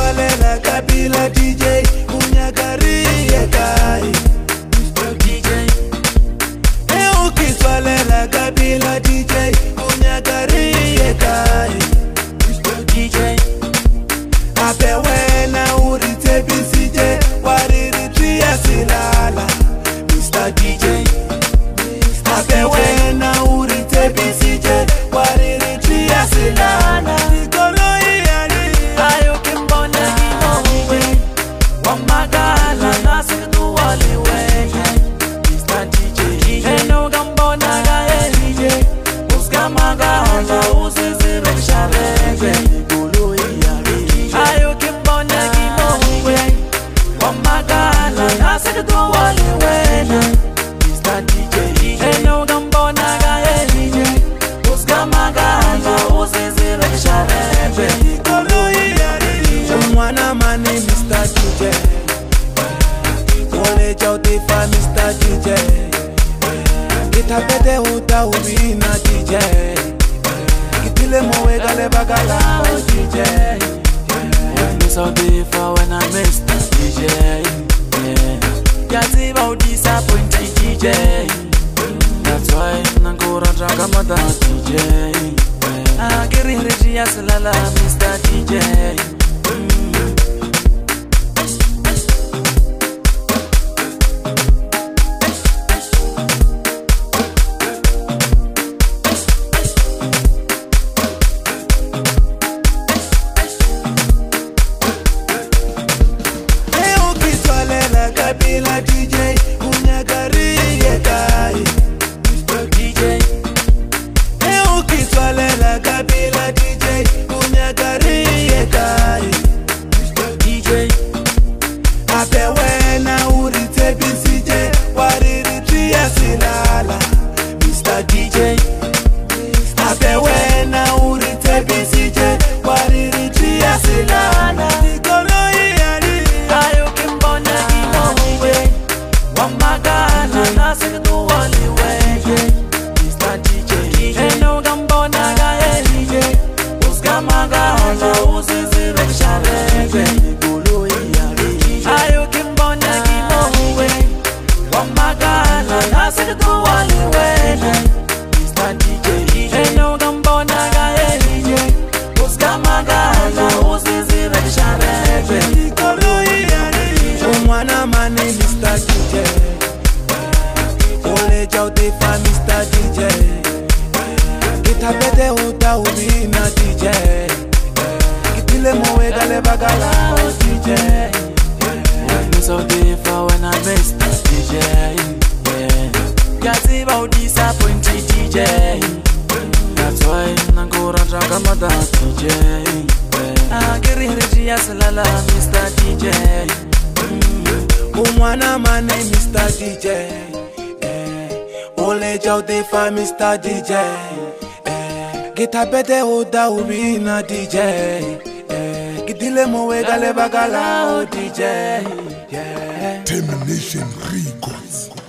ukitwalela Kabila DJ unyakarie kai Mr. DJ. Ukitwalela Kabila DJ unyakarie kai Mr. DJ. Ape wena urite bisije wariritria silala Mr. DJ. Ape wena urite bisije wariritria silala Nikolo iyari Ayo kimbona gimowe Wamagala nasidu waliwe Mr. DJ. Eno gambona gae DJ. Uska magala uzizire sharebe Nikolo iyari Ayo kimbona gimowe Wamagala nasidu waliwe Mr. DJ. Eno gambona gae DJ. Uska magala uzizire sharebe Nikolo iyari Mwana mani Mr. DJ Ole Jautefa Mr. DJ Kitapete uta ubina DJ Kitile mowe gale bagala DJ Miss Jautefa when I miss the DJ. Yati about disappointed DJ. That's why Nangora Dragamada DJ. Agiri Regia Salala Mr. DJ. Ukitwalela Kabila DJ unyakarie kai Mr. DJ. Ukitwalela Kabila DJ unyakarie kai Mr. DJ. Ape wena urite bisije wariritria silala Mr. DJ. Ape wena urite bisije wariritria silala Nikolo iyari Ayo kimbona gimowe Wamagala nasidu waliwe Mr. DJ. Eno gambona gae DJ. Uska magala uzizire sharebe Nikolo iyari Ayo kimbona gimowe Wamagala nasidu waliwe Mr. DJ. Eno gambona gae DJ. Uska magala uzizire sharebe Nikolo iyari Mwana mani Mr. DJ Ole Jautefa Mr. DJ Kitapete uta ubina DJ Kitile mowe gale bagala DJ Miss Jautefa when I miss the DJ. Yati about disappointed DJ. That's why Nangora Dragamada DJ. Agiri Regia Salala Mr. DJ. Mwana mani Mr. DJ Ole Jautefa Mr. DJ Kitapete uta ubina DJ Kitile mowe gale bagala DJ Termination Records.